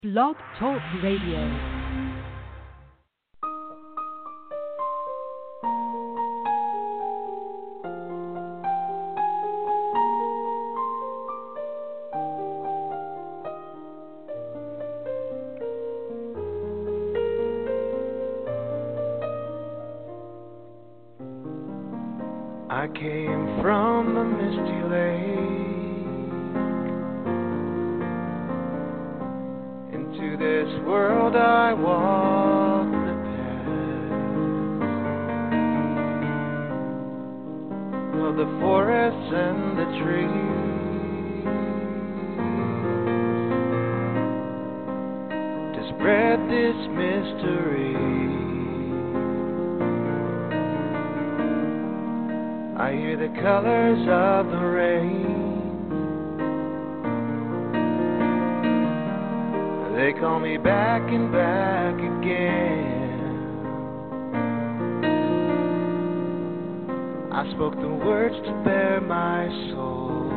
Blog Talk Radio. I came from the misty lake into this world. I walked the path of the forests and the trees to spread this mystery. I hear the colors of the rain. They call me back and back again. I spoke the words to bare my soul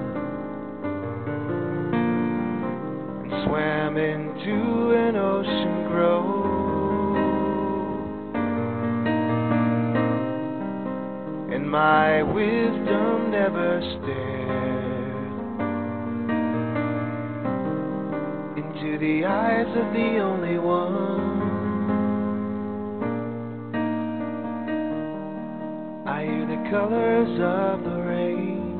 and swam into an ocean grove. My wisdom never stared into the eyes of the only one. I hear the colors of the rain.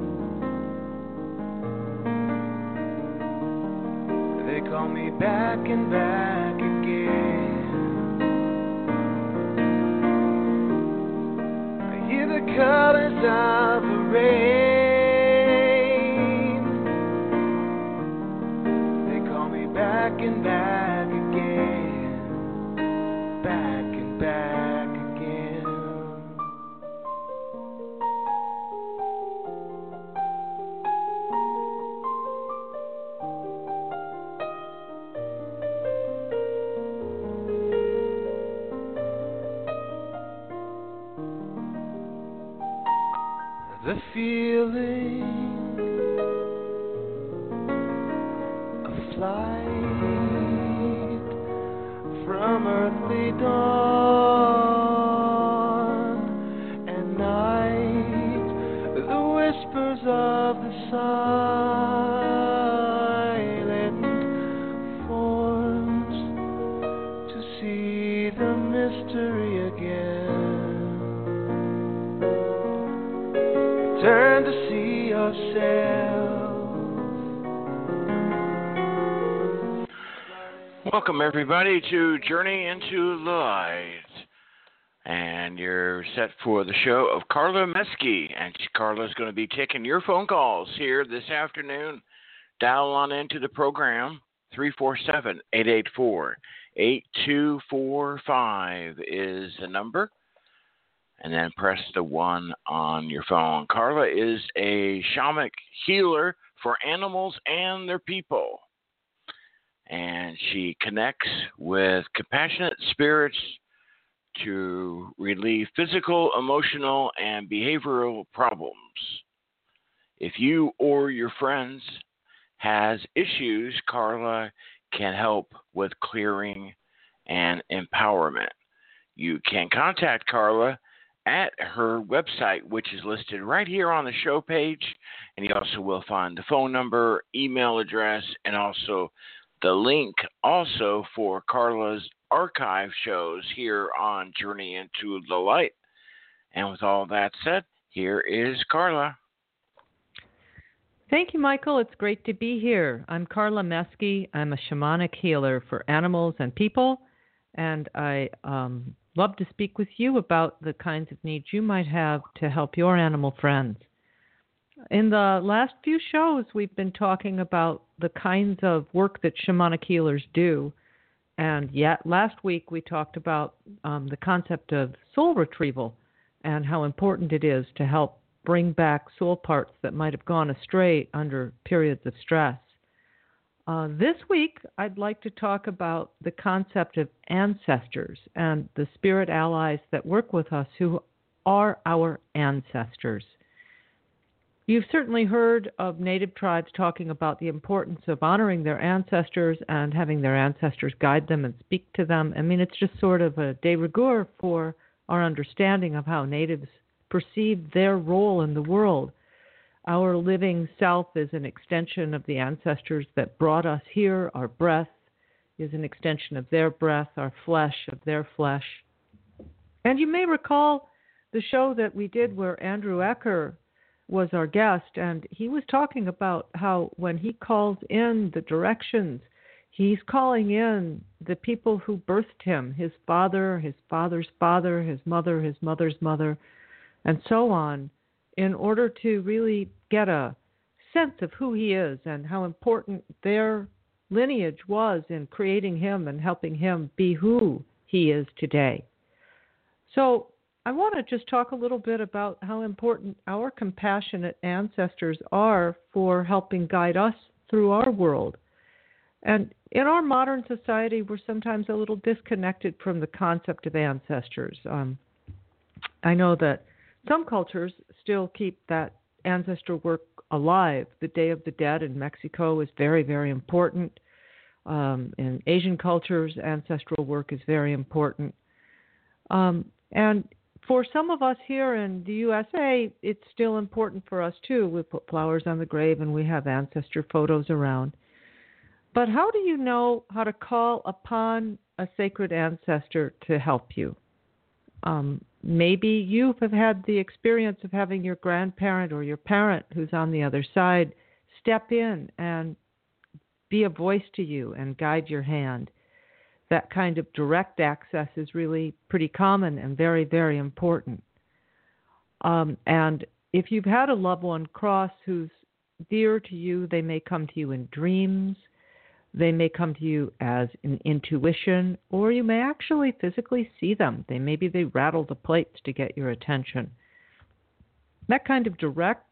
They call me back and back again. The colors of the rain. They call me back and back again. Back and back again. The feeling of flight from earthly dawn and night, the whispers of the silent forms to see the mystery again. Turn to see yourself. Welcome, everybody, to Journey into the Light. And you're set for the show of Carla Meske. And Carla's going to be taking your phone calls here this afternoon. Dial on into the program. 347-884-8245 is the number. And then press the 1 on your phone. Carla is a shamanic healer for animals and their people. And she connects with compassionate spirits to relieve physical, emotional, and behavioral problems. If you or your friends has issues, Carla can help with clearing and empowerment. You can contact Carla at her website, which is listed right here on the show page, and you also will find the phone number, email address, and also the link also for Carla's archive shows here on Journey into the Light. And with all that said, here is Carla. Thank you, Michael. It's great to be here. I'm Carla Meske. I'm a shamanic healer for animals and people, and I love to speak with you about the kinds of needs you might have to help your animal friends. In the last few shows, we've been talking about the kinds of work that shamanic healers do. And yet last week we talked about the concept of soul retrieval and how important it is to help bring back soul parts that might have gone astray under periods of stress. This week, I'd like to talk about the concept of ancestors and the spirit allies that work with us who are our ancestors. You've certainly heard of Native tribes talking about the importance of honoring their ancestors and having their ancestors guide them and speak to them. I mean, it's just sort of a de rigueur for our understanding of how Natives perceive their role in the world. Our living self is an extension of the ancestors that brought us here. Our breath is an extension of their breath, our flesh of their flesh. And you may recall the show that we did where Andrew Ecker was our guest, and he was talking about how when he calls in the directions, he's calling in the people who birthed him, his father, his father's father, his mother's mother, and so on, in order to really get a sense of who he is and how important their lineage was in creating him and helping him be who he is today. So I want to just talk a little bit about how important our compassionate ancestors are for helping guide us through our world. And in our modern society, we're sometimes a little disconnected from the concept of ancestors. I know that some cultures still keep that ancestor work alive. The Day of the Dead in Mexico is very, very important. In Asian cultures, ancestral work is very important. And for some of us here in the USA, it's still important for us too. We put flowers on the grave and we have ancestor photos around. But how do you know how to call upon a sacred ancestor to help you? Maybe you have had the experience of having your grandparent or your parent who's on the other side step in and be a voice to you and guide your hand. That kind of direct access is really pretty common and very, very important. And if you've had a loved one cross who's dear to you, they may come to you in dreams. They may come to you as an intuition, or you may actually physically see them. Maybe they rattle the plates to get your attention. That kind of direct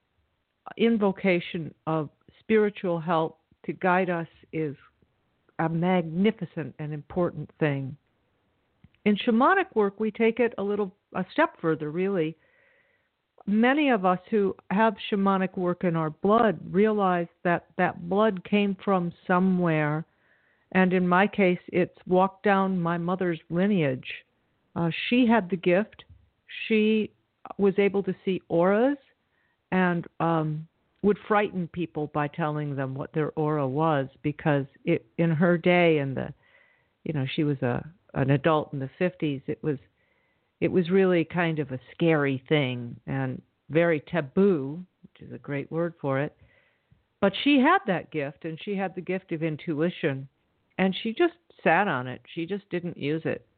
invocation of spiritual help to guide us is a magnificent and important thing. In shamanic work, we take it a step further, really. Many of us who have shamanic work in our blood realize that that blood came from somewhere, and in my case, it's walked down my mother's lineage. She had the gift. She was able to see auras and would frighten people by telling them what their aura was, because in her day, she was an adult in the 50s, it was really kind of a scary thing and very taboo, which is a great word for it. But she had that gift, and she had the gift of intuition, and she just sat on it. She just didn't use it.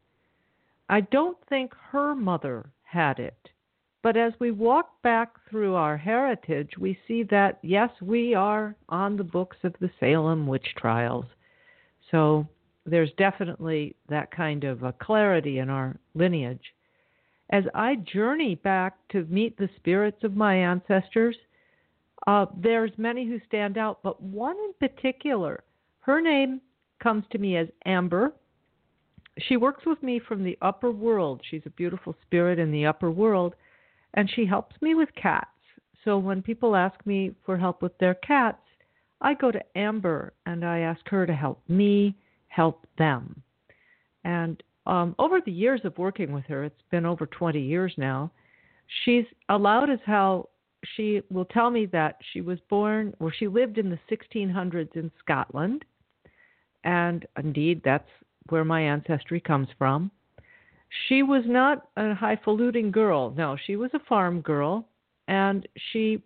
I don't think her mother had it. But as we walk back through our heritage, we see that, yes, we are on the books of the Salem witch trials. So there's definitely that kind of a clarity in our lineage. As I journey back to meet the spirits of my ancestors, there's many who stand out, but one in particular, her name comes to me as Amber. She works with me from the upper world. She's a beautiful spirit in the upper world. And she helps me with cats. So when people ask me for help with their cats, I go to Amber and I ask her to help me help them. And over the years of working with her, it's been over 20 years now, she's allowed us how she will tell me that she was born, or she lived in the 1600s in Scotland. And indeed, that's where my ancestry comes from. She was not a highfalutin girl. No, she was a farm girl, and she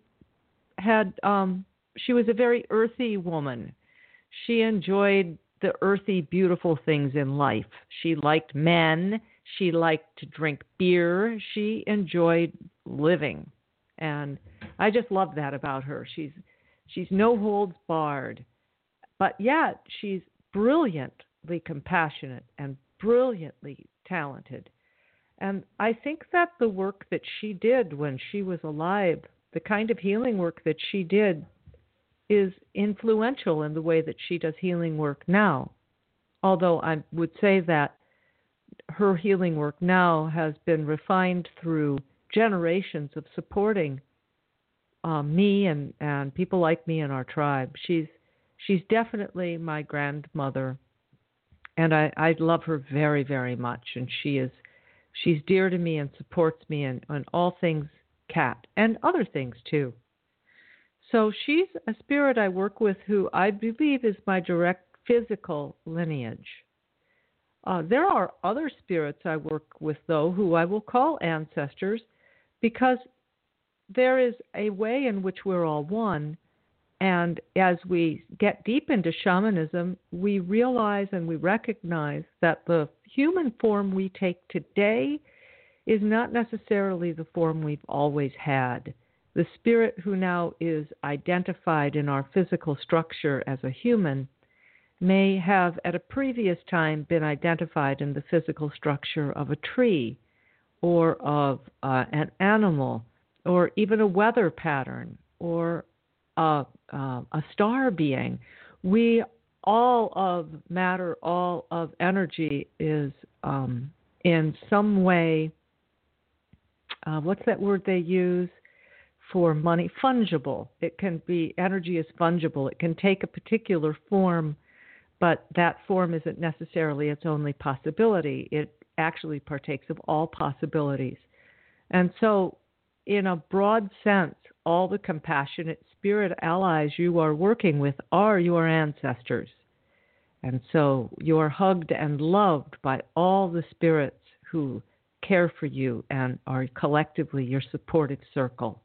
was a very earthy woman. She enjoyed the earthy, beautiful things in life. She liked men. She liked to drink beer. She enjoyed living, and I just love that about her. She's no holds barred, but yet she's brilliantly compassionate and brilliantly talented. And I think that the work that she did when she was alive, the kind of healing work that she did, is influential in the way that she does healing work now. Although I would say that her healing work now has been refined through generations of supporting me and people like me in our tribe. She's definitely my grandmother, and I love her very, very much. And she's dear to me and supports me in all things cat and other things too. So she's a spirit I work with who I believe is my direct physical lineage. There are other spirits I work with, though, who I will call ancestors, because there is a way in which we're all one. And as we get deep into shamanism, we realize and we recognize that the human form we take today is not necessarily the form we've always had. The spirit who now is identified in our physical structure as a human may have at a previous time been identified in the physical structure of a tree or of an animal or even a weather pattern or a star being. We, all of matter, all of energy is in some way, what's that word they use for money? Fungible. It can be, energy is fungible. It can take a particular form, but that form isn't necessarily its only possibility. It actually partakes of all possibilities. And so, in a broad sense, all the compassionate spirit allies you are working with are your ancestors. And so you are hugged and loved by all the spirits who care for you and are collectively your supportive circle.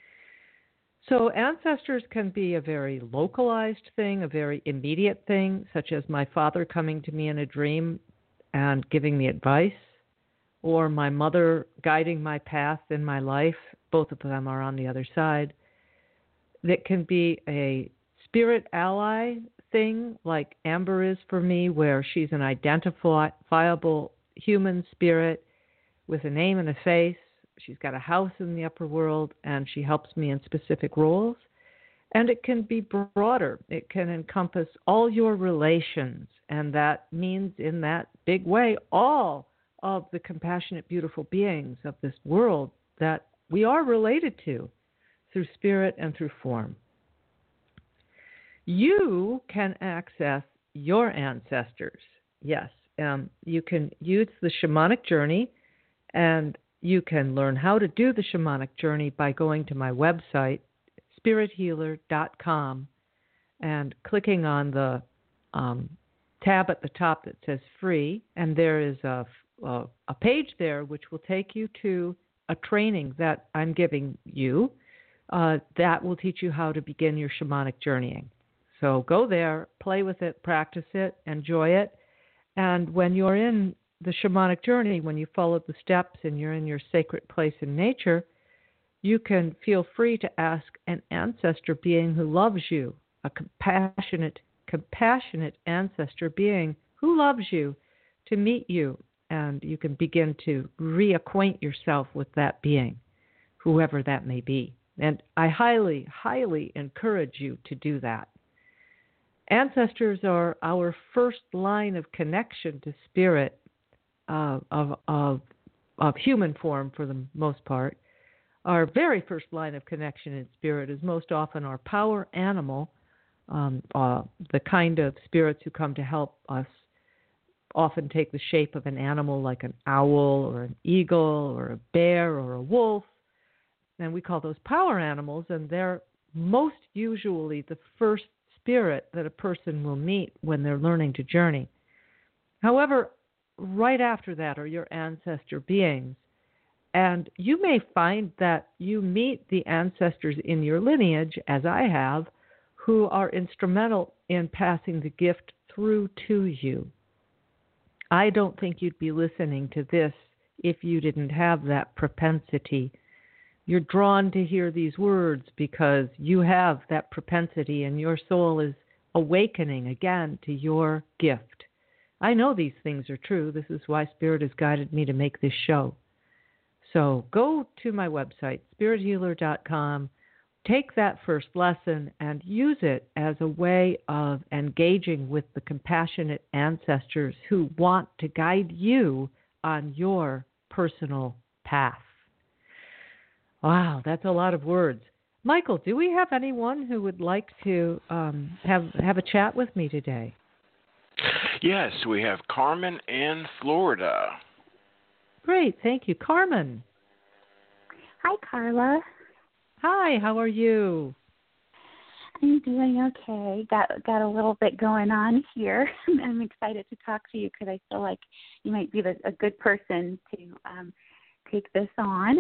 So ancestors can be a very localized thing, a very immediate thing, such as my father coming to me in a dream and giving me advice, or my mother guiding my path in my life. Both of them are on the other side. That can be a spirit ally thing, like Amber is for me, where she's an identifiable human spirit with a name and a face. She's got a house in the upper world, and she helps me in specific roles. And it can be broader. It can encompass all your relations, and that means in that big way all of the compassionate, beautiful beings of this world that we are related to through spirit and through form. You can access your ancestors. Yes, you can use the shamanic journey, and you can learn how to do the shamanic journey by going to my website, spirithealer.com, and clicking on the tab at the top that says free, and there is a page there which will take you to a training that I'm giving you that will teach you how to begin your shamanic journeying. So go there, play with it, practice it, enjoy it, and when you're in the shamanic journey, when you follow the steps and you're in your sacred place in nature, you can feel free to ask an ancestor being who loves you, a compassionate ancestor being who loves you, to meet you, and you can begin to reacquaint yourself with that being, whoever that may be. And I highly, highly encourage you to do that. Ancestors are our first line of connection to spirit of human form for the most part. Our very first line of connection in spirit is most often our power animal, the kind of spirits who come to help us often take the shape of an animal like an owl or an eagle or a bear or a wolf. And we call those power animals, and they're most usually the first spirit that a person will meet when they're learning to journey. However, right after that are your ancestor beings. And you may find that you meet the ancestors in your lineage, as I have, who are instrumental in passing the gift through to you. I don't think you'd be listening to this if you didn't have that propensity. You're drawn to hear these words because you have that propensity and your soul is awakening again to your gift. I know these things are true. This is why Spirit has guided me to make this show. So go to my website, spirithealer.com, take that first lesson and use it as a way of engaging with the compassionate ancestors who want to guide you on your personal path. Wow, that's a lot of words. Michael, do we have anyone who would like to have a chat with me today? Yes, we have Carmen in Florida. Great, thank you. Carmen. Hi, Carla. Hi, how are you? I'm doing okay. Got a little bit going on here. I'm excited to talk to you because I feel like you might be a good person to take this on.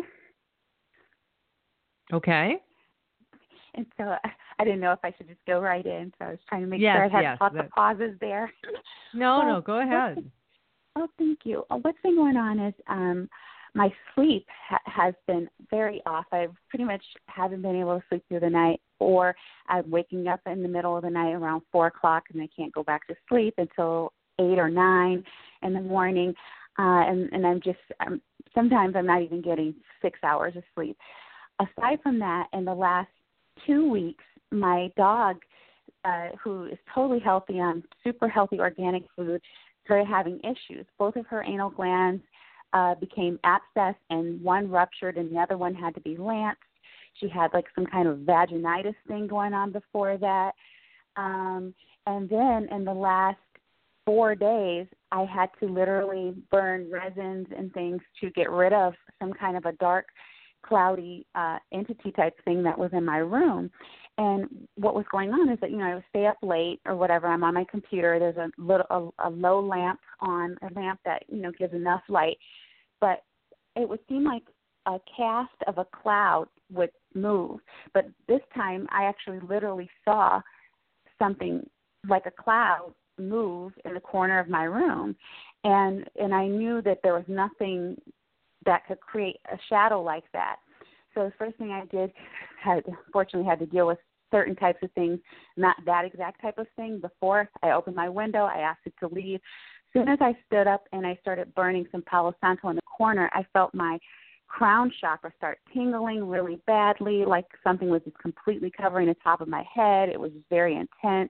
Okay. And so I didn't know if I should just go right in, so I was trying to make sure I had lots of pauses there. No, go ahead. Thank you. What's been going on is my sleep has been very off. I pretty much haven't been able to sleep through the night, or I'm waking up in the middle of the night around 4 o'clock and I can't go back to sleep until 8 or 9 in the morning. And I'm sometimes I'm not even getting 6 hours of sleep. Aside from that, in the last 2 weeks, my dog, who is totally healthy on super healthy organic food, started having issues. Both of her anal glands became abscessed, and one ruptured and the other one had to be lanced. She had like some kind of vaginitis thing going on before that. And then in the last 4 days, I had to literally burn resins and things to get rid of some kind of a dark, cloudy entity type thing that was in my room. And what was going on is that, I would stay up late or whatever. I'm on my computer. There's a low lamp on, a lamp that, gives enough light. But it would seem like a cast of a cloud would move. But this time I actually literally saw something like a cloud move in the corner of my room. And I knew that there was nothing that could create a shadow like that. So the first thing I did, unfortunately had to deal with certain types of things, not that exact type of thing. Before I opened my window, I asked it to leave. As soon as I stood up and I started burning some Palo Santo in the corner, I felt my crown chakra start tingling really badly, like something was just completely covering the top of my head. It was very intense.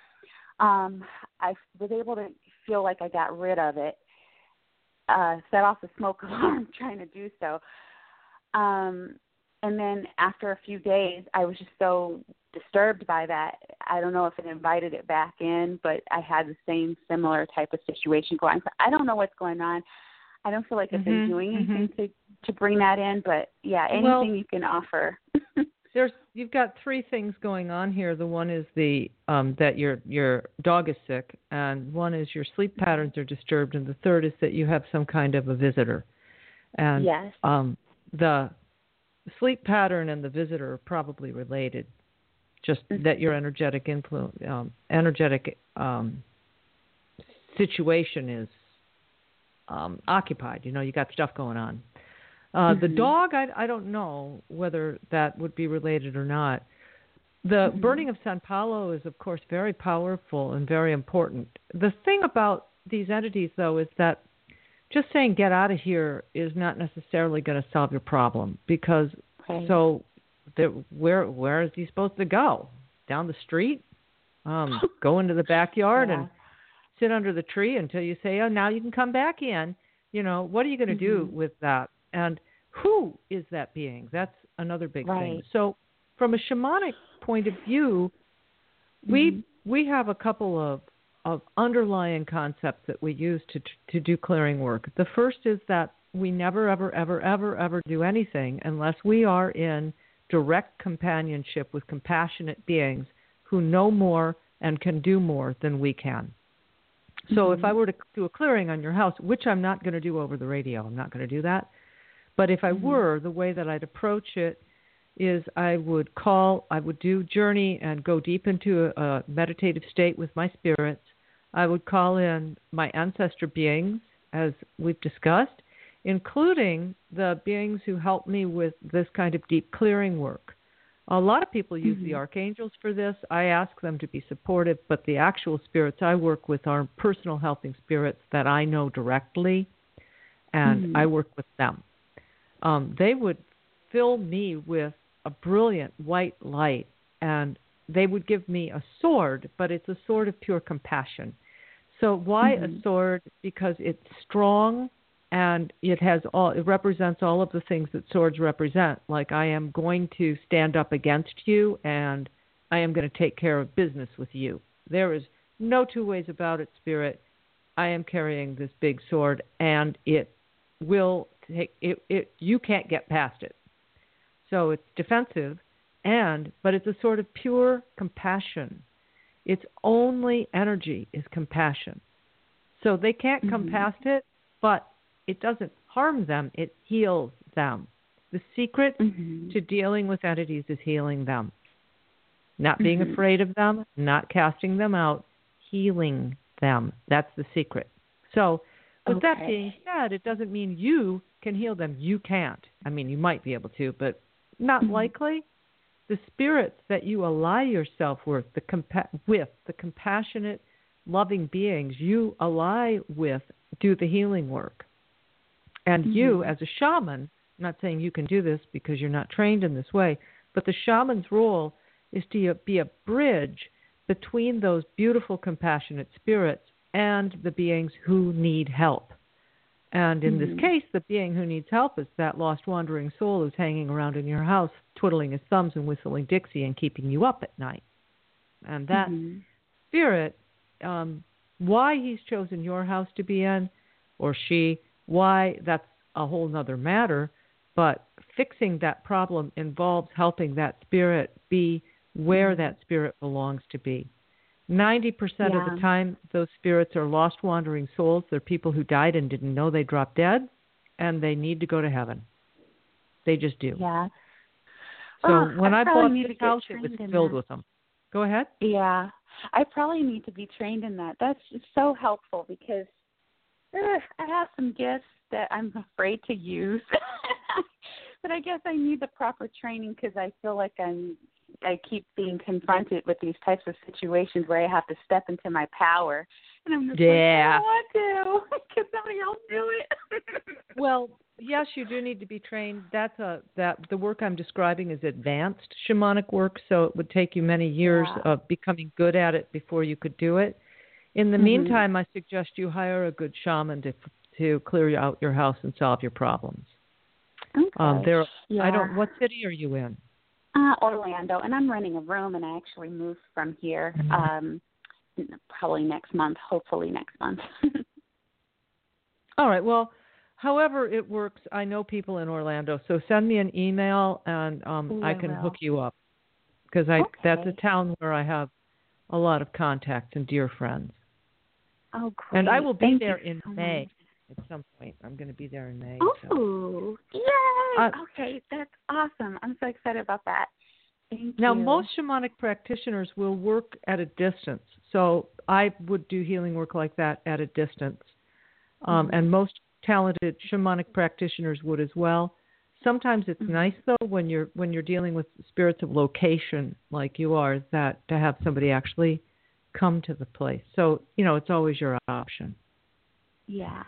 I was able to feel like I got rid of it, set off the smoke alarm trying to do so. And then after a few days, I was just so disturbed by that. I don't know if it invited it back in, but I had the same similar type of situation going. So I don't know what's going on. I don't feel like I've been doing anything to bring that in, but yeah, anything you can offer. You've got 3 things going on here. The one is that your dog is sick, and one is your sleep patterns are disturbed, and the third is that you have some kind of a visitor. And yes. The sleep pattern and the visitor are probably related. Just that your energetic situation is occupied. You got stuff going on. The dog, I don't know whether that would be related or not. The burning of San Paulo is, of course, very powerful and very important. The thing about these entities, though, is that just saying get out of here is not necessarily going to solve your problem, because where is he supposed to go? Down the street? Go into the backyard and sit under the tree until you say, oh, now you can come back in. What are you going to do with that? And who is that being? That's another big thing. So from a shamanic point of view, we have a couple of underlying concepts that we use to do clearing work. The first is that we never, ever, ever, ever, ever do anything unless we are in direct companionship with compassionate beings who know more and can do more than we can. So if I were to do a clearing on your house, which I'm not going to do over the radio, I'm not going to do that. But if I were, the way that I'd approach it is I would do journey and go deep into a meditative state with my spirits. I would call in my ancestor beings, as we've discussed, including the beings who help me with this kind of deep clearing work. A lot of people use the archangels for this. I ask them to be supportive, but the actual spirits I work with are personal helping spirits that I know directly, and I work with them. They would fill me with a brilliant white light, and they would give me a sword, but it's a sword of pure compassion. So why a sword? Because it's strong, And it represents all of the things that swords represent. Like, I am going to stand up against you, and I am going to take care of business with you. There is no two ways about it, Spirit. I am carrying this big sword, and it will take it. You can't get past it. So it's defensive, but it's a sort of pure compassion. Its only energy is compassion. So they can't come past it, but it doesn't harm them. It heals them. The secret to dealing with entities is healing them. Not being afraid of them, not casting them out, healing them. That's the secret. So with that being said, it doesn't mean you can heal them. You can't. I mean, you might be able to, but not likely. The spirits that you ally yourself with, the compassionate, loving beings you ally with, do the healing work. And you, as a shaman, I'm not saying you can do this because you're not trained in this way, but the shaman's role is to be a bridge between those beautiful, compassionate spirits and the beings who need help. And in this case, the being who needs help is that lost wandering soul who's hanging around in your house, twiddling his thumbs and whistling Dixie and keeping you up at night. And that spirit, why he's chosen your house to be in, or she, why, that's a whole nother matter. But fixing that problem involves helping that spirit be where that spirit belongs to be. 90% of the time, those spirits are lost wandering souls. They're people who died and didn't know they dropped dead, and they need to go to heaven. They just do. Yeah. So when I bought this house, it was filled with them. Go ahead. Yeah. I probably need to be trained in that. That's so helpful because I have some gifts that I'm afraid to use. But I guess I need the proper training because I feel like I keep being confronted with these types of situations where I have to step into my power. And I'm just like, I don't want to. Can somebody else do it? Well, yes, you do need to be trained. The work I'm describing is advanced shamanic work, so it would take you many years of becoming good at it before you could do it. In the meantime, I suggest you hire a good shaman to clear out your house and solve your problems. Okay. What city are you in? Orlando, and I'm renting a room, and I actually moved from here probably next month, hopefully next month. All right. Well, however it works, I know people in Orlando, so send me an email, and I can hook you up because that's a town where I have a lot of contacts and dear friends. Oh, great. And I will be Thank there you in so May. much. At some point, I'm going to be there in May. Oh, yay! Okay, that's awesome. I'm so excited about that. Thank Now, you. most shamanic practitioners will work at a distance. So I would do healing work like that at a distance. And most talented shamanic practitioners would as well. Sometimes it's nice, though, when you're dealing with spirits of location like you are, that to have somebody actually come to the place. So, it's always your option. Yeah.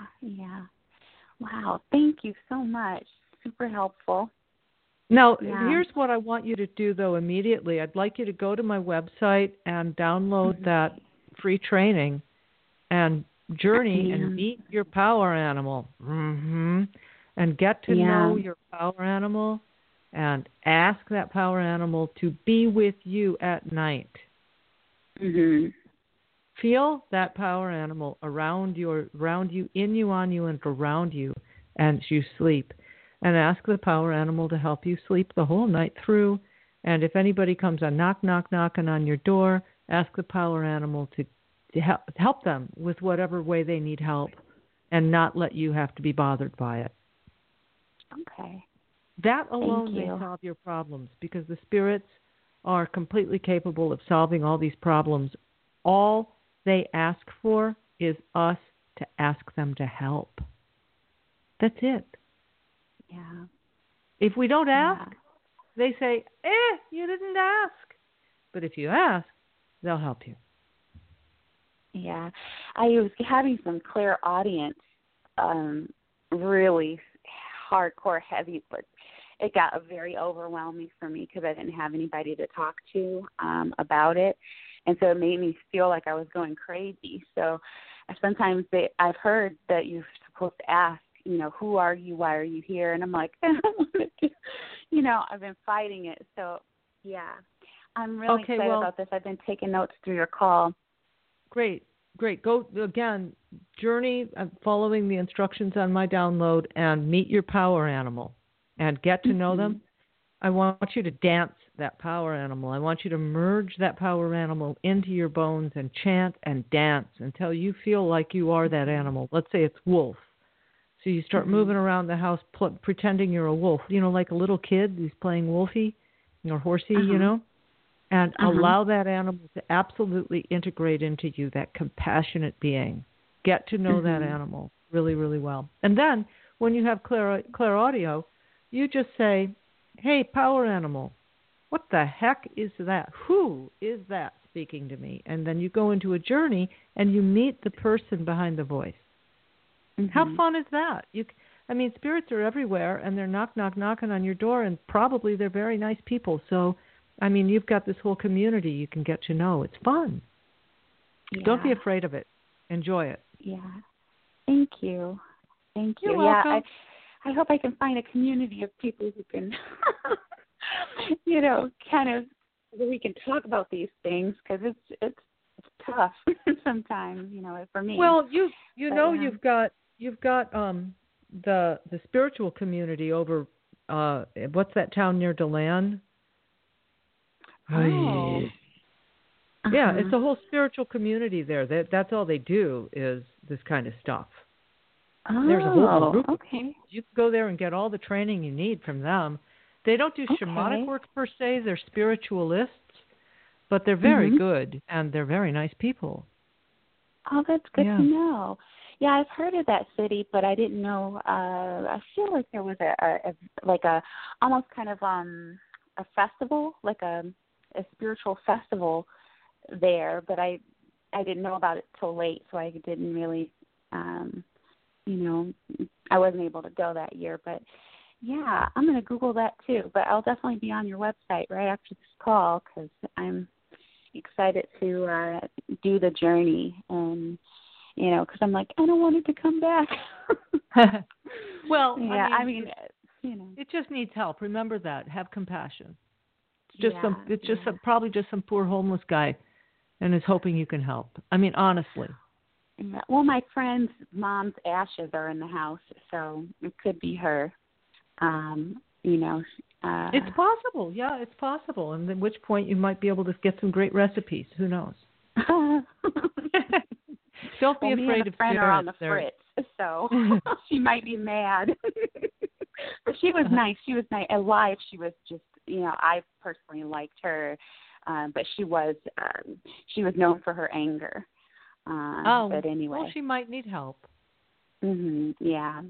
Wow, thank you so much. Super helpful. Now, here's what I want you to do, though, immediately. I'd like you to go to my website and download that free training and journey and meet your power animal. And get to know your power animal and ask that power animal to be with you at night. Feel that power animal around you, in you, on you, and around you as you sleep. And ask the power animal to help you sleep the whole night through. And if anybody comes on knocking on your door, ask the power animal to help them with whatever way they need help and not let you have to be bothered by it. Okay. That alone may solve your problems because the spirits are completely capable of solving all these problems. All they ask for is us to ask them to help. That's it. Yeah. If we don't ask, they say, you didn't ask. But if you ask, they'll help you. Yeah. I was having some clairaudience, really hardcore heavy, but it got very overwhelming for me because I didn't have anybody to talk to about it. And so it made me feel like I was going crazy. So sometimes I've heard that you're supposed to ask who are you? Why are you here? And I'm like, I don't want to, I've been fighting it. So, yeah, I'm really excited about this. I've been taking notes through your call. Great. Go, again, journey following the instructions on my download and meet your power animal and get to know them. I want you to dance that power animal. I want you to merge that power animal into your bones and chant and dance until you feel like you are that animal. Let's say it's wolf. So you start moving around the house pretending you're a wolf, like a little kid who's playing wolfie or horsey, and allow that animal to absolutely integrate into you, that compassionate being. Get to know that animal really, really well. And then when you have clear audio, you just say, hey, power animal, what the heck is that? Who is that speaking to me? And then you go into a journey and you meet the person behind the voice. How fun is that? Spirits are everywhere, and they're knocking on your door, and probably they're very nice people. So, you've got this whole community you can get to know. It's fun. Yeah. Don't be afraid of it. Enjoy it. Yeah. Thank you. You're welcome. I hope I can find a community of people who can, kind of, where we can talk about these things, because it's tough sometimes, for me. Well, you've got the spiritual community over what's that town near DeLand? Oh. Yeah, it's a whole spiritual community there. That's all they do is this kind of stuff. Oh, there's a whole group. Okay. You can go there and get all the training you need from them. They don't do shamanic work per se. They're spiritualists, but they're very good, and they're very nice people. Oh, that's good to know. Yeah, I've heard of that city, but I didn't know. I feel like there was a almost kind of a festival, like a spiritual festival there, but I didn't know about it till late, so I didn't really, I wasn't able to go that year. But yeah, I'm going to Google that too. But I'll definitely be on your website right after this call, because I'm excited to do the journey, and because I'm like, I don't want it to come back. Well, yeah, it just needs help. Remember that. Have compassion. It's just probably just some poor homeless guy, and is hoping you can help. Honestly. Yeah. Well, my friend's mom's ashes are in the house, so it could be her. It's possible. Yeah, it's possible. And at which point you might be able to get some great recipes. Who knows? Don't be afraid of spirits. Are on the fritz, so she might be mad. But she was nice. She was nice. Alive, she was just, I personally liked her, but she was known for her anger. But anyway. Well, she might need help. Yeah.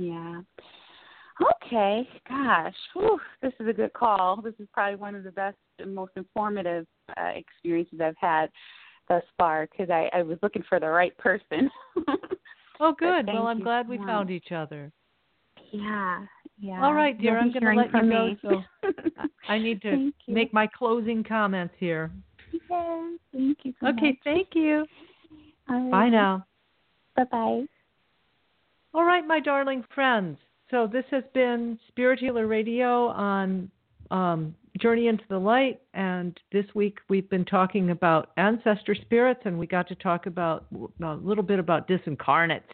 Okay. Gosh, this is a good call. This is probably one of the best and most informative experiences I've had thus far, because I was looking for the right person. Oh, good. Well, I'm glad we found each other. Yeah. All right, dear. I'm going to let you go. So I need to make my closing comments here. Yeah. Thank you so much. Okay. Thank you. Right. Bye now. Bye-bye. All right, my darling friends. So this has been Spirit Healer Radio on Journey into the Light, and this week we've been talking about ancestor spirits, and we got to talk about a little bit about disincarnates,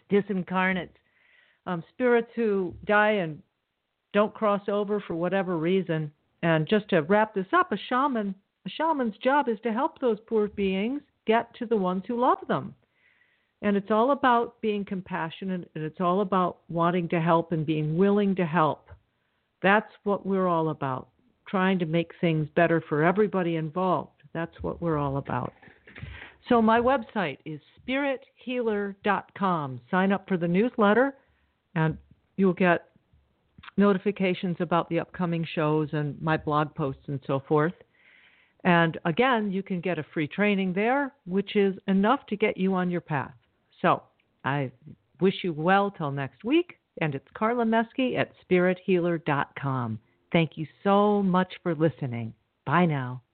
spirits who die and don't cross over for whatever reason. And just to wrap this up, a shaman's job is to help those poor beings get to the ones who love them. And it's all about being compassionate, and it's all about wanting to help and being willing to help. That's what we're all about, trying to make things better for everybody involved. That's what we're all about. So my website is spirithealer.com. Sign up for the newsletter, and you'll get notifications about the upcoming shows and my blog posts and so forth. And again, you can get a free training there, which is enough to get you on your path. So I wish you well till next week, and it's Carla Meske at spirithealer.com. Thank you so much for listening. Bye now.